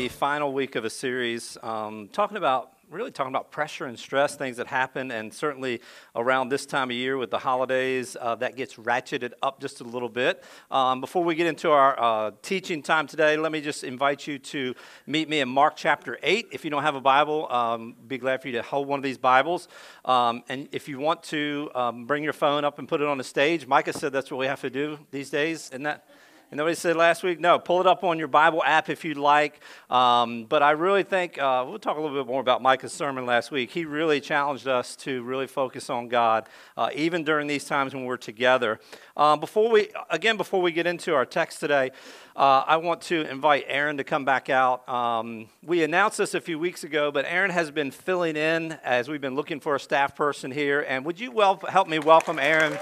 the final week of a series talking about pressure and stress, things that happen, and certainly around this time of year with the holidays, that gets ratcheted up just a little bit. Before we get into our teaching time today, let me just invite you to meet me in Mark chapter 8. If you don't have a Bible, be glad for you to hold one of these Bibles. And if you want to bring your phone up and put it on the stage, Micah said that's what we have to do these days, isn't that? And nobody said last week, no, pull it up on your Bible app if you'd like. But I really think, we'll talk a little bit more about Micah's sermon last week. He really challenged us to really focus on God, even during these times when we're together. Before we get into our text today, I want to invite Aaron to come back out. We announced this a few weeks ago, but Aaron has been filling in as we've been looking for a staff person here. And would you help me welcome Aaron?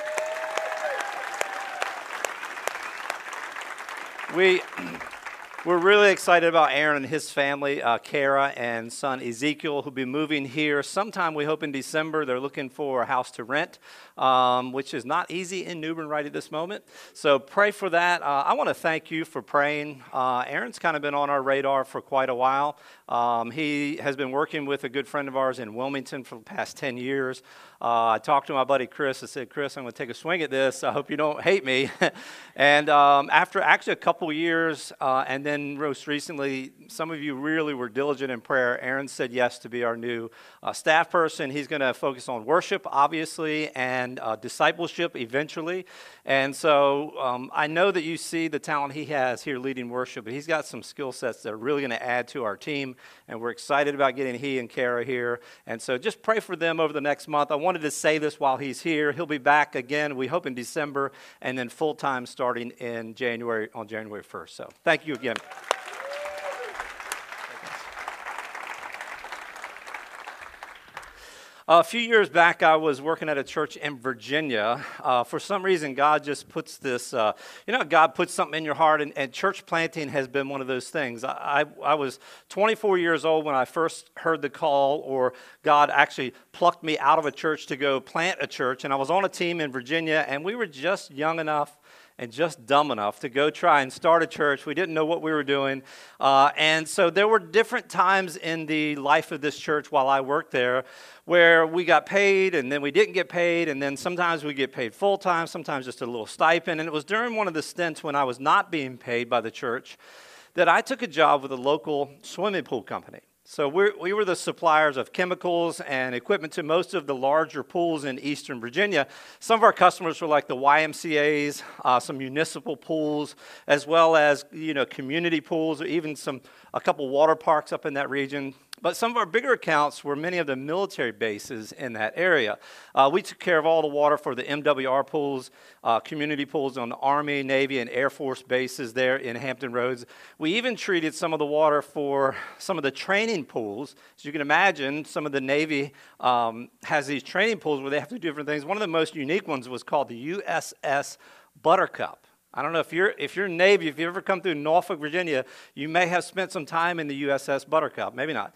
We're really excited about Aaron and his family, Kara and son Ezekiel, who'll be moving here sometime, we hope, in December. They're looking for a house to rent, which is not easy in New Bern right at this moment. So pray for that. I want to thank you for praying. Aaron's kind of been on our radar for quite a while. He has been working with a good friend of ours in Wilmington for the past 10 years. I talked to my buddy Chris. I said, Chris, I'm going to take a swing at this. I hope you don't hate me. And after actually a couple years, and then most recently, some of you really were diligent in prayer. Aaron said yes to be our new staff person. He's going to focus on worship, obviously, and discipleship eventually. And so I know that you see the talent he has here leading worship, but he's got some skill sets that are really going to add to our team. And we're excited about getting he and Kara here. And so just pray for them over the next month. I wanted to say this while he's here. He'll be back again, we hope, in December, and then full-time starting in January, on January 1st. So thank you again. A few years back, I was working at a church in Virginia. For some reason, God just puts this, God puts something in your heart, and church planting has been one of those things. I was 24 years old when I first heard the call, or God actually plucked me out of a church to go plant a church, and I was on a team in Virginia, and we were just young enough and just dumb enough to go try and start a church. We didn't know what we were doing. And so there were different times in the life of this church while I worked there where we got paid and then we didn't get paid, and then sometimes we get paid full-time, sometimes just a little stipend. And it was during one of the stints when I was not being paid by the church that I took a job with a local swimming pool company. So we were the suppliers of chemicals and equipment to most of the larger pools in Eastern Virginia. Some of our customers were like the YMCA's, some municipal pools, as well as community pools, or even a couple water parks up in that region. But some of our bigger accounts were many of the military bases in that area. We took care of all the water for the MWR pools, community pools on the Army, Navy, and Air Force bases there in Hampton Roads. We even treated some of the water for some of the training pools. As you can imagine, some of the Navy has these training pools where they have to do different things. One of the most unique ones was called the USS Buttercup. I don't know if you're Navy, if you ever come through Norfolk, Virginia, you may have spent some time in the USS Buttercup, maybe not.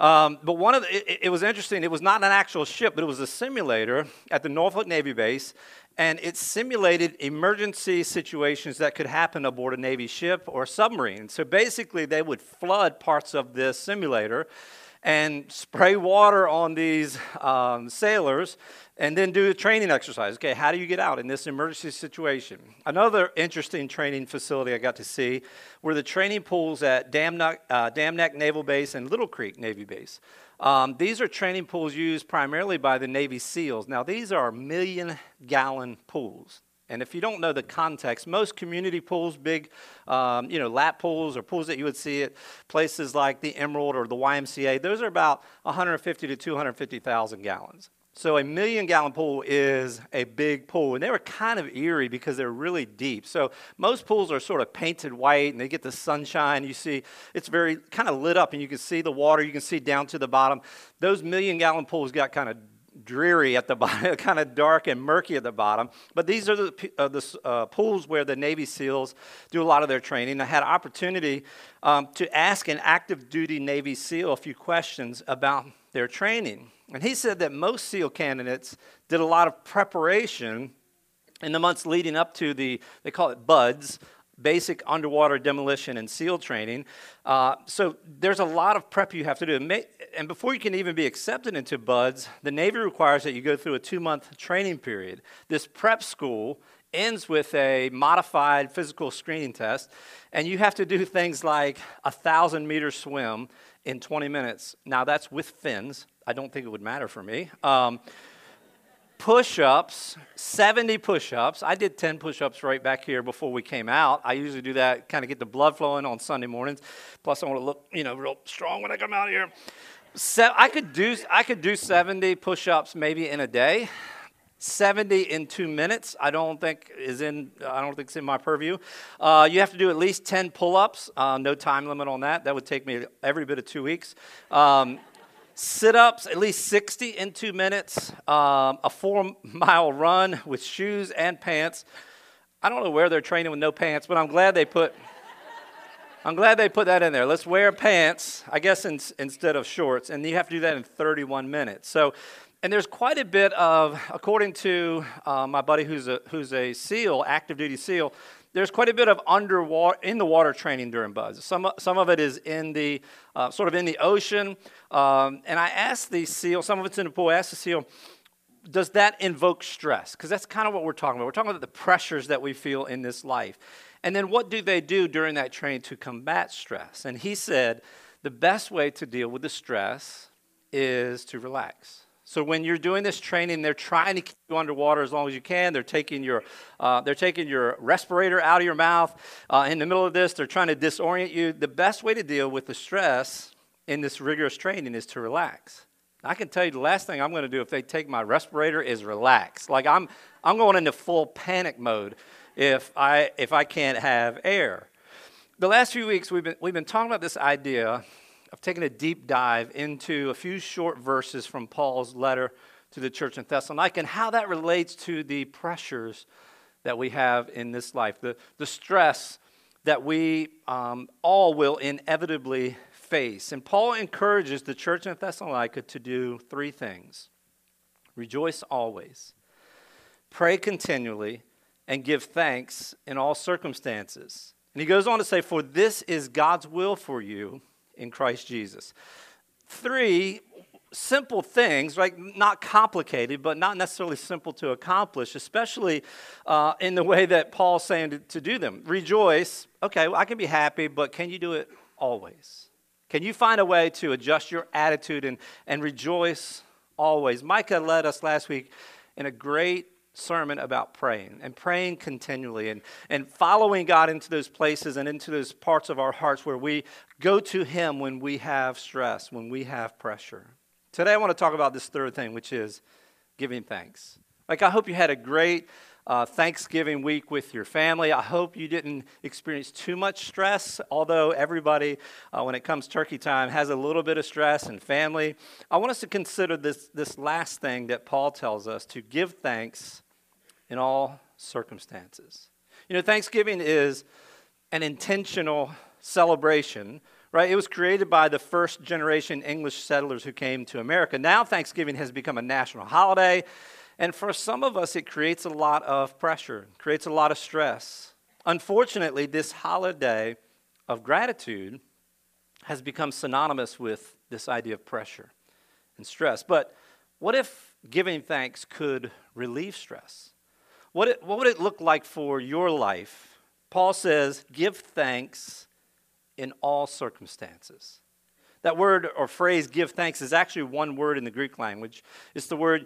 But it was interesting. It was not an actual ship, but it was a simulator at the Norfolk Navy base, and it simulated emergency situations that could happen aboard a Navy ship or submarine. So basically, they would flood parts of this simulator and spray water on these sailors, and then do a training exercise. Okay, how do you get out in this emergency situation? Another interesting training facility I got to see were the training pools at Dam Neck Naval Base and Little Creek Navy Base. These are training pools used primarily by the Navy SEALs. Now, these are million-gallon pools. And if you don't know the context, most community pools, big, lap pools or pools that you would see at places like the Emerald or the YMCA, those are about 150 to 250,000 gallons. So a million-gallon pool is a big pool, and they were kind of eerie because they're really deep. So most pools are sort of painted white, and they get the sunshine. You see it's very kind of lit up, and you can see the water. You can see down to the bottom. Those million-gallon pools got kind of dreary at the bottom, kind of dark and murky at the bottom. But these are the pools where the Navy SEALs do a lot of their training. I had an opportunity to ask an active duty Navy SEAL a few questions about their training. And he said that most SEAL candidates did a lot of preparation in the months leading up to they call it BUDS, basic underwater demolition and SEAL training. So there's a lot of prep you have to do. And before you can even be accepted into BUD/S, the Navy requires that you go through a 2-month training period. This prep school ends with a modified physical screening test, and you have to do things like a 1,000-meter swim in 20 minutes. Now, that's with fins. I don't think it would matter for me. Push-ups, 70 push-ups. I did 10 push-ups right back here before we came out. I usually do that, kind of get the blood flowing on Sunday mornings. Plus, I want to look, real strong when I come out here. I could do 70 push-ups maybe in a day. 70 in 2 minutes, I don't think it's in my purview. You have to do at least 10 pull-ups. No time limit on that. That would take me every bit of 2 weeks. Sit-ups, at least 60 in 2 minutes. A 4-mile run with shoes and pants. I don't know where they're training with no pants, but I'm glad they put that in there. Let's wear pants, I guess, instead of shorts. And you have to do that in 31 minutes. So. And there's quite a bit of, according to my buddy who's a SEAL, active duty SEAL, there's quite a bit of in the water training during BUD/S. Some of it is in the sort of in the ocean. And I asked the SEAL, some of it's in the pool. I asked the SEAL, does that invoke stress? Because that's kind of what we're talking about. We're talking about the pressures that we feel in this life. And then what do they do during that training to combat stress? And he said the best way to deal with the stress is to relax. So when you're doing this training, they're trying to keep you underwater as long as you can. They're taking your respirator out of your mouth. In the middle of this, they're trying to disorient you. The best way to deal with the stress in this rigorous training is to relax. I can tell you the last thing I'm going to do if they take my respirator is relax. Like I'm going into full panic mode if I can't have air. The last few weeks we've been talking about this idea of taking a deep dive into a few short verses from Paul's letter to the church in Thessalonica and how that relates to the pressures that we have in this life, the stress that we all will inevitably face. And Paul encourages the church in Thessalonica to do 3 things. Rejoice always, pray continually, and give thanks in all circumstances. And he goes on to say, for this is God's will for you in Christ Jesus. 3 simple things, right? Not complicated, but not necessarily simple to accomplish, especially in the way that Paul's saying to do them. Rejoice. Okay, well, I can be happy, but can you do it always? Can you find a way to adjust your attitude and rejoice always? Micah led us last week in a great sermon about praying and praying continually and following God into those places and into those parts of our hearts where we go to Him when we have stress, when we have pressure. Today I want to talk about this 3rd thing, which is giving thanks. Like, I hope you had a great Thanksgiving week with your family. I hope you didn't experience too much stress, although everybody, when it comes turkey time, has a little bit of stress and family. I want us to consider this last thing that Paul tells us, to give thanks in all circumstances. Thanksgiving is an intentional celebration, right? It was created by the first generation English settlers who came to America. Now Thanksgiving has become a national holiday. And for some of us, it creates a lot of pressure, creates a lot of stress. Unfortunately, this holiday of gratitude has become synonymous with this idea of pressure and stress. But what if giving thanks could relieve stress? What would it look like for your life? Paul says, give thanks in all circumstances. That word or phrase, give thanks, is actually one word in the Greek language. It's the word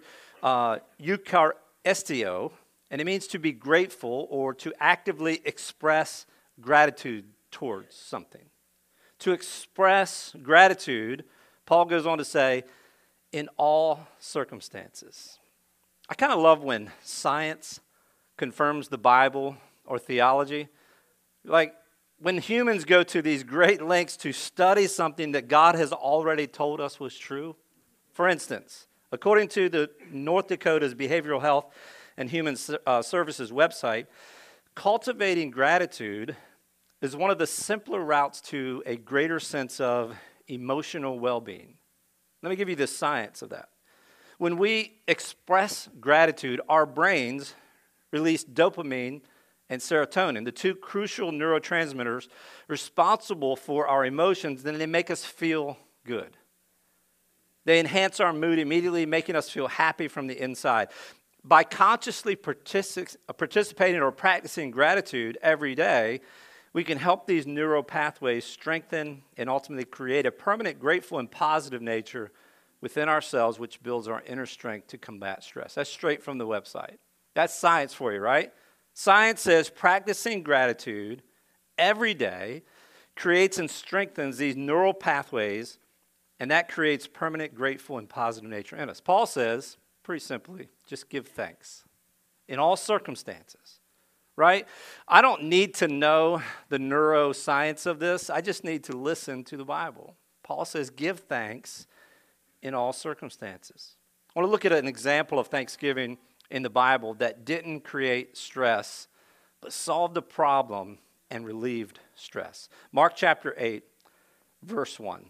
eucharistio, and it means to be grateful or to actively express gratitude towards something. To express gratitude, Paul goes on to say, in all circumstances. I kind of love when science confirms the Bible or theology. Like when humans go to these great lengths to study something that God has already told us was true. For instance, according to the North Dakota's Behavioral Health and Human Services website, cultivating gratitude is one of the simpler routes to a greater sense of emotional well-being. Let me give you the science of that. When we express gratitude, our brains release dopamine and serotonin, the two crucial neurotransmitters responsible for our emotions, then they make us feel good. They enhance our mood immediately, making us feel happy from the inside. By consciously participating or practicing gratitude every day, we can help these neural pathways strengthen and ultimately create a permanent, grateful, and positive nature within ourselves, which builds our inner strength to combat stress. That's straight from the website. That's science for you, right? Science says practicing gratitude every day creates and strengthens these neural pathways, and that creates permanent, grateful, and positive nature in us. Paul says, pretty simply, just give thanks in all circumstances, right? I don't need to know the neuroscience of this. I just need to listen to the Bible. Paul says, give thanks in all circumstances. I want to look at an example of thanksgiving in the Bible that didn't create stress, but solved a problem and relieved stress. Mark chapter 8, verse 1.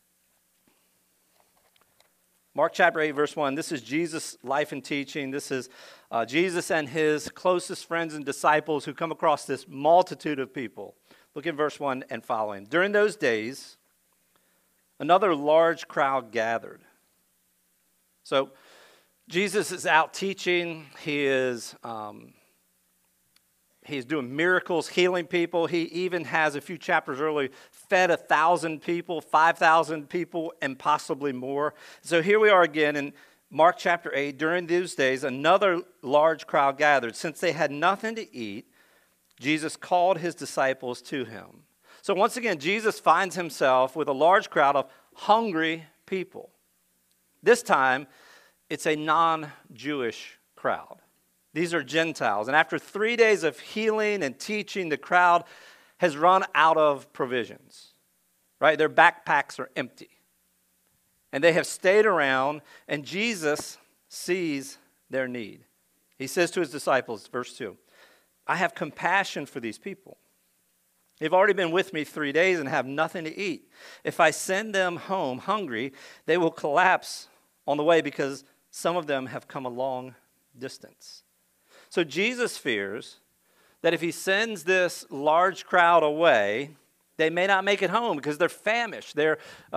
Mark chapter 8, verse 1. This is Jesus' life and teaching. This is Jesus and his closest friends and disciples who come across this multitude of people. Look at verse 1 and following. During those days, another large crowd gathered. So Jesus is out teaching. He is doing miracles, healing people. He even has, a few chapters earlier, fed 1,000 people, 5,000 people, and possibly more. So here we are again in Mark chapter 8. During those days, another large crowd gathered. Since they had nothing to eat, Jesus called his disciples to him. So once again, Jesus finds himself with a large crowd of hungry people. This time, it's a non-Jewish crowd. These are Gentiles. And after 3 days of healing and teaching, the crowd has run out of provisions, right? Their backpacks are empty. And they have stayed around, and Jesus sees their need. He says to his disciples, verse 2, I have compassion for these people. They've already been with me 3 days and have nothing to eat. If I send them home hungry, they will collapse on the way because some of them have come a long distance. So Jesus fears that if he sends this large crowd away, they may not make it home because they're famished, they're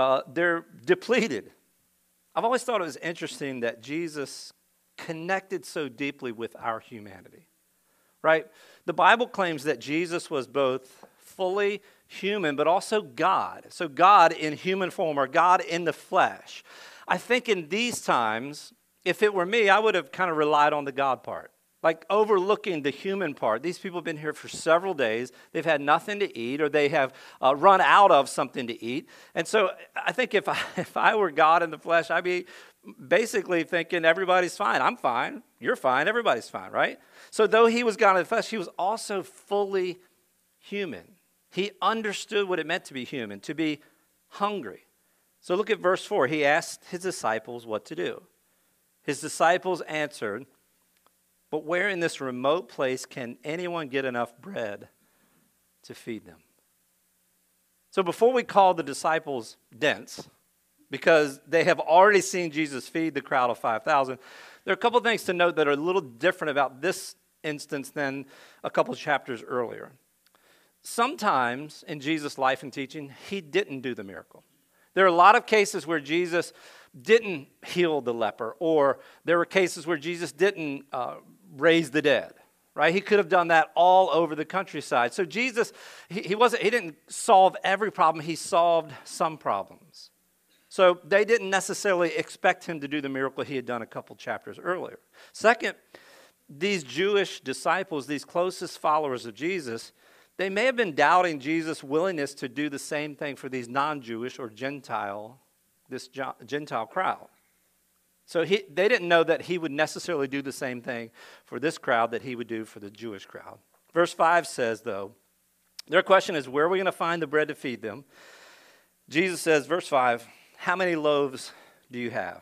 depleted. I've always thought it was interesting that Jesus connected so deeply with our humanity, right? The Bible claims that Jesus was both fully human but also God. So God in human form, or God in the flesh. I think in these times, if it were me, I would have kind of relied on the God part. Like overlooking the human part. These people have been here for several days. They've had nothing to eat, or they have run out of something to eat. And so I think if I were God in the flesh, I'd be basically thinking everybody's fine. I'm fine. You're fine. Everybody's fine, right? So though he was God in the flesh, he was also fully human. He understood what it meant to be human, to be hungry. So look at verse 4. He asked his disciples what to do. His disciples answered, but where in this remote place can anyone get enough bread to feed them? So before we call the disciples dense, because they have already seen Jesus feed the crowd of 5,000, there are a couple of things to note that are a little different about this instance than a couple of chapters earlier. Sometimes in Jesus' life and teaching, he didn't do the miracle. There are a lot of cases where Jesus didn't heal the leper, or there were cases where Jesus didn't raise the dead, right? He could have done that all over the countryside. So Jesus, he didn't solve every problem. He solved some problems. So they didn't necessarily expect him to do the miracle he had done a couple chapters earlier. Second, these Jewish disciples, these closest followers of Jesus, they may have been doubting Jesus' willingness to do the same thing for these non-Jewish or Gentile crowd. So they didn't know that he would necessarily do the same thing for this crowd that he would do for the Jewish crowd. Verse 5 says, though, their question is, where are we going to find the bread to feed them? Jesus says, verse 5, how many loaves do you have?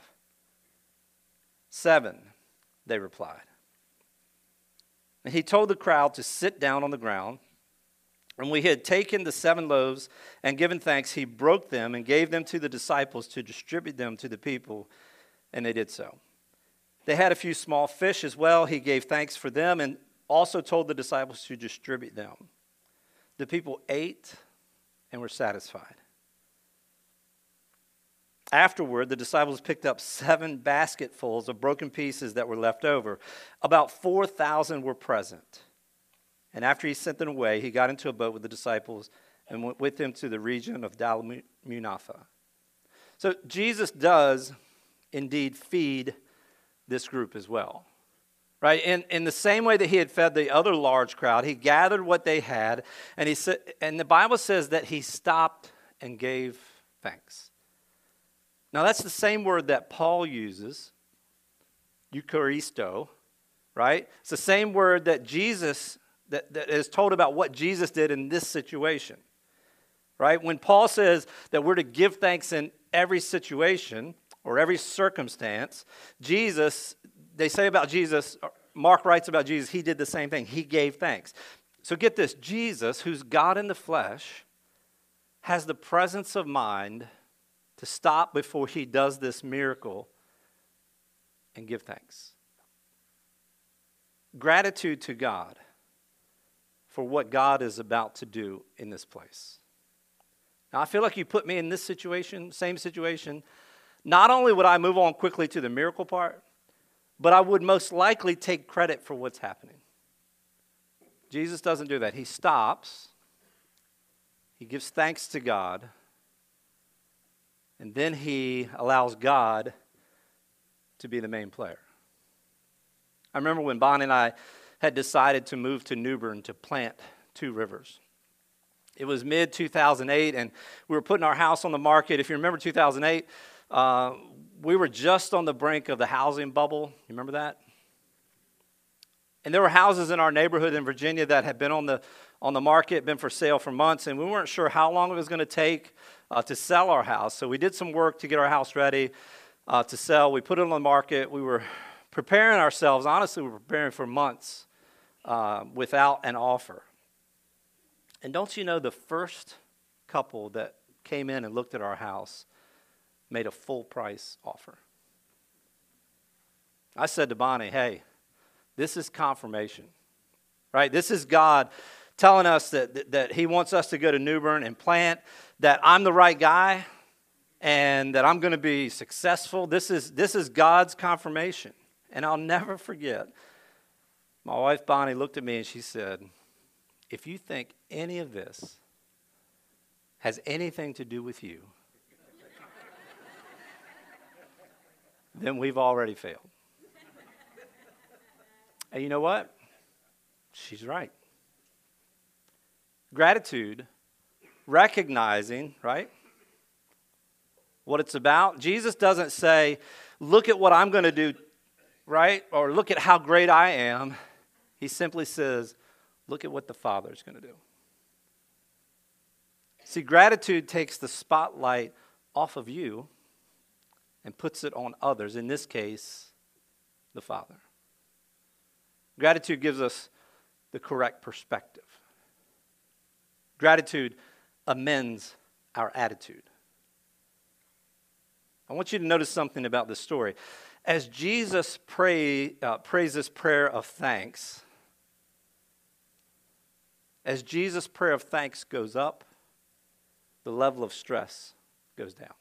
7, they replied. And he told the crowd to sit down on the ground. And when he had taken the 7 loaves and given thanks, he broke them and gave them to the disciples to distribute them to the people, and they did so. They had a few small fish as well. He gave thanks for them, and also told the disciples to distribute them. The people ate and were satisfied. Afterward, the disciples picked up 7 basketfuls of broken pieces that were left over. About 4,000 were present. And after he sent them away, he got into a boat with the disciples and went with them to the region of Dalmanutha. So Jesus does indeed feed this group as well. Right? In the same way that he had fed the other large crowd, he gathered what they had, and he said, and the Bible says that he stopped and gave thanks. Now that's the same word that Paul uses, Eucharisto, right? It's the same word that Jesus, that is told about what Jesus did in this situation, right? When Paul says that we're to give thanks in every situation or every circumstance, Jesus, they say about Jesus, Mark writes about Jesus, he did the same thing. He gave thanks. So get this, Jesus, who's God in the flesh, has the presence of mind to stop before he does this miracle and give thanks. Gratitude to God for what God is about to do in this place. Now, I feel like you put me in this situation, same situation. Not only would I move on quickly to the miracle part, but I would most likely take credit for what's happening. Jesus doesn't do that. He stops. He gives thanks to God. And then he allows God to be the main player. I remember when Bonnie and I had decided to move to New Bern to plant 2 rivers. It was mid-2008, and we were putting our house on the market. If you remember 2008, we were just on the brink of the housing bubble. You remember that? And there were houses in our neighborhood in Virginia that had been on the market, been for sale for months, and we weren't sure how long it was going to take to sell our house. So we did some work to get our house ready to sell. We put it on the market. We were preparing ourselves. Honestly, we were preparing for months without an offer. And don't you know, the first couple that came in and looked at our house made a full price offer. I said to Bonnie, hey, this is confirmation, right? This is God telling us that he wants us to go to New Bern and plant, that I'm the right guy, and that I'm going to be successful. This is God's confirmation. And I'll never forget, my wife Bonnie looked at me and she said, if you think any of this has anything to do with you, then we've already failed. And you know what? She's right. Gratitude, recognizing, right, what it's about. Jesus doesn't say, look at what I'm going to do, right, or look at how great I am. He simply says, look at what the Father's going to do. See, gratitude takes the spotlight off of you and puts it on others, in this case, the Father. Gratitude gives us the correct perspective. Gratitude amends our attitude. I want you to notice something about this story. As Jesus prays this prayer of thanks, as Jesus' prayer of thanks goes up, the level of stress goes down.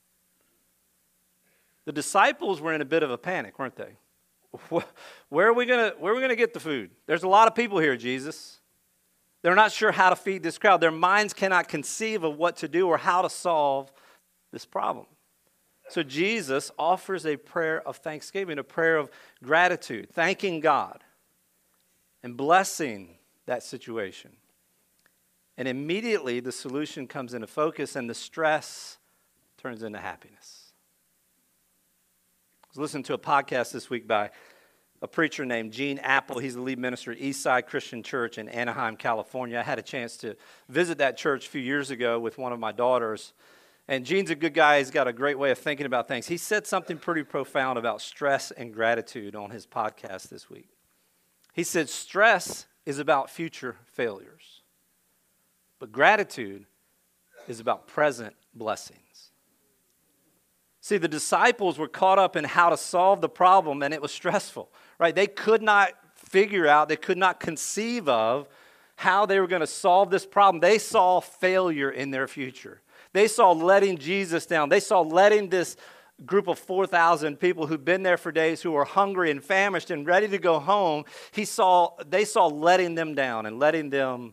The disciples were in a bit of a panic, weren't they? Where are we gonna get the food? There's a lot of people here, Jesus. They're not sure how to feed this crowd. Their minds cannot conceive of what to do or how to solve this problem. So Jesus offers a prayer of thanksgiving, a prayer of gratitude, thanking God and blessing that situation. And immediately the solution comes into focus and the stress turns into happiness. I was listening to a podcast this week by a preacher named Gene Apple. He's the lead minister at Eastside Christian Church in Anaheim, California. I had a chance to visit that church a few years ago with one of my daughters. And Gene's a good guy. He's got a great way of thinking about things. He said something pretty profound about stress and gratitude on his podcast this week. He said, stress is about future failures, but gratitude is about present blessings. See, the disciples were caught up in how to solve the problem, and it was stressful, right? They could not figure out, they could not conceive of how they were going to solve this problem. They saw failure in their future. They saw letting Jesus down. They saw letting this group of 4,000 people who'd been there for days, who were hungry and famished and ready to go home. They saw letting them down and letting them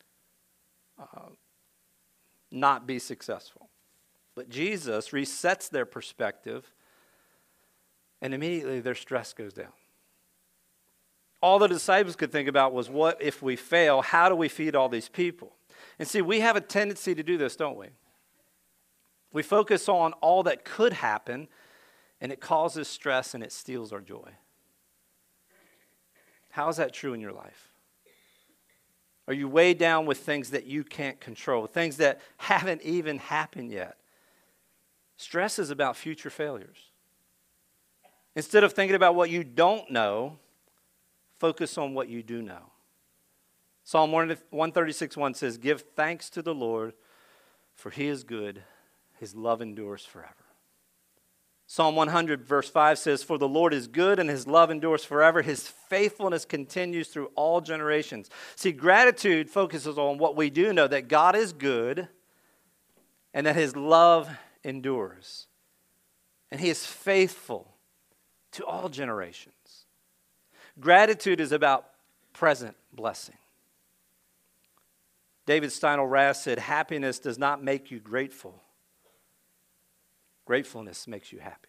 not be successful. But Jesus resets their perspective, and immediately their stress goes down. All the disciples could think about was, what if we fail? How do we feed all these people? And see, we have a tendency to do this, don't we? We focus on all that could happen, and it causes stress and it steals our joy. How is that true in your life? Are you weighed down with things that you can't control, things that haven't even happened yet? Stress is about future failures. Instead of thinking about what you don't know, focus on what you do know. Psalm 136:1 says, "Give thanks to the Lord, for he is good. His love endures forever." Psalm 100 verse 5 says, "For the Lord is good and his love endures forever. His faithfulness continues through all generations." See, gratitude focuses on what we do know, that God is good and that his love endures. And he is faithful to all generations. Gratitude is about present blessing. David Steindl-Rast said, "Happiness does not make you grateful. Gratefulness makes you happy."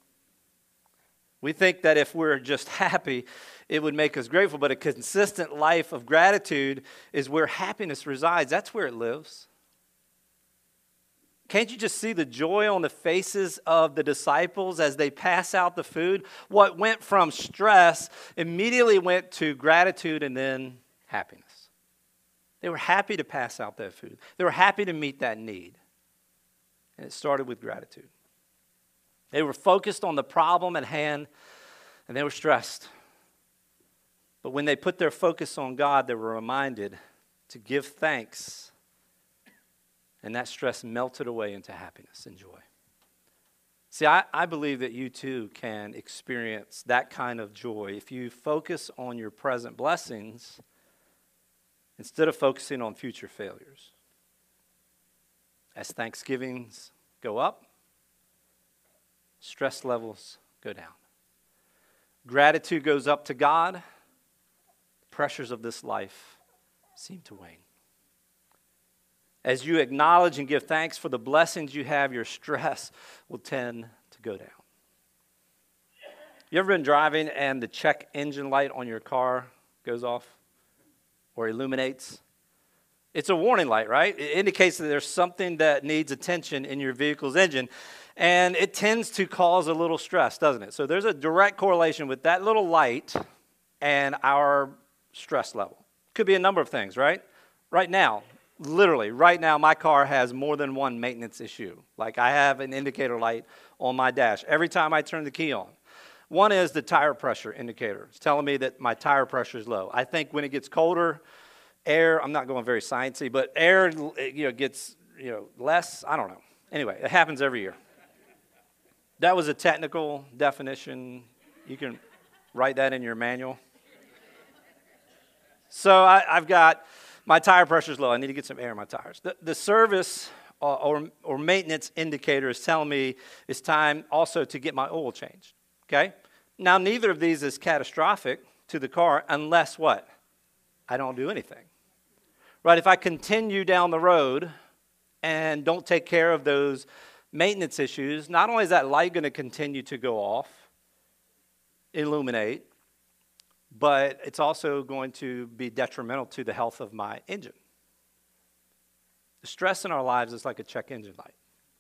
We think that if we're just happy, it would make us grateful, but a consistent life of gratitude is where happiness resides. That's where it lives. Can't you just see the joy on the faces of the disciples as they pass out the food? What went from stress immediately went to gratitude and then happiness. They were happy to pass out that food. They were happy to meet that need. And it started with gratitude. They were focused on the problem at hand, and they were stressed. But when they put their focus on God, they were reminded to give thanks, and that stress melted away into happiness and joy. See, I believe that you too can experience that kind of joy if you focus on your present blessings instead of focusing on future failures. As Thanksgivings go up, stress levels go down. Gratitude goes up to God. Pressures of this life seem to wane. As you acknowledge and give thanks for the blessings you have, your stress will tend to go down. You ever been driving and the check engine light on your car goes off or illuminates? It's a warning light, right? It indicates that there's something that needs attention in your vehicle's engine. And it tends to cause a little stress, doesn't it? So there's a direct correlation with that little light and our stress level. Could be a number of things, right? Right now, literally, right now, my car has more than one maintenance issue. Like I have an indicator light on my dash every time I turn the key on. One is the tire pressure indicator. It's telling me that my tire pressure is low. I think when it gets colder, air, I'm not going very sciencey, but air gets less. I don't know. Anyway, it happens every year. That was a technical definition. You can write that in your manual. So I've got my tire pressure is low. I need to get some air in my tires. The service or maintenance indicator is telling me it's time also to get my oil changed. Okay? Now, neither of these is catastrophic to the car unless what? I don't do anything. Right? If I continue down the road and don't take care of those maintenance issues, not only is that light going to continue to go off, illuminate, but it's also going to be detrimental to the health of my engine. The stress in our lives is like a check engine light.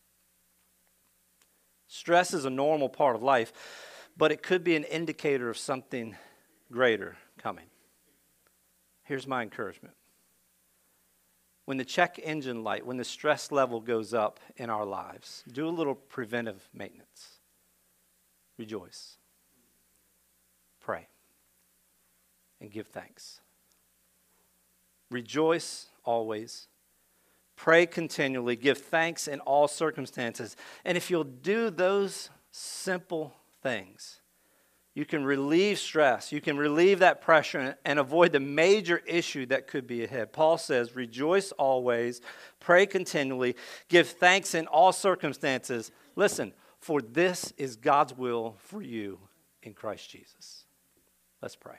Stress is a normal part of life, but it could be an indicator of something greater coming. Here's my encouragement. When the check engine light, when the stress level goes up in our lives, do a little preventive maintenance. Rejoice. Pray. And give thanks. Rejoice always. Pray continually. Give thanks in all circumstances. And if you'll do those simple things, You can relieve stress. You can relieve that pressure and avoid the major issue that could be ahead. Paul says, rejoice always, pray continually, give thanks in all circumstances. Listen, for this is God's will for you in Christ Jesus. Let's pray.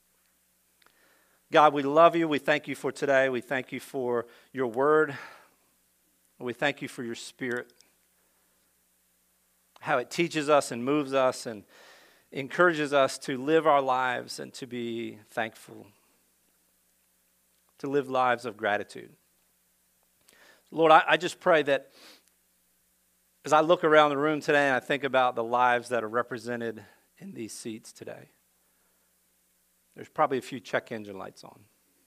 God, we love you. We thank you for today. We thank you for your word. We thank you for your Spirit, how it teaches us and moves us and encourages us to live our lives and to be thankful, to live lives of gratitude. Lord, I just pray that as I look around the room today and I think about the lives that are represented in these seats today, there's probably a few check engine lights on.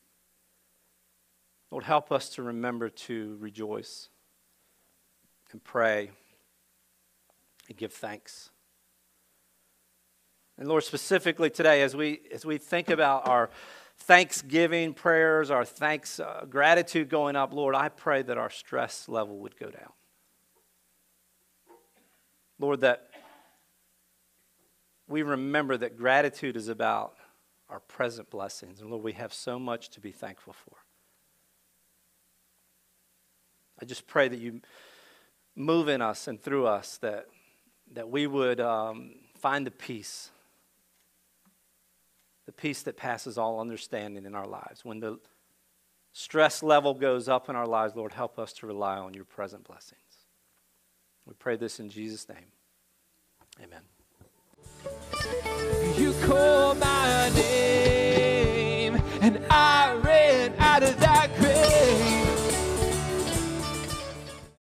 Lord, help us to remember to rejoice and pray and give thanks. And Lord, specifically today, as we think about our thanksgiving prayers, our gratitude going up, Lord, I pray that our stress level would go down. Lord, that we remember that gratitude is about our present blessings. And Lord, we have so much to be thankful for. I just pray that you move in us and through us, that we would find the peace that passes all understanding in our lives. When the stress level goes up in our lives, Lord, help us to rely on your present blessings. We pray this in Jesus' name. Amen. You call my name and I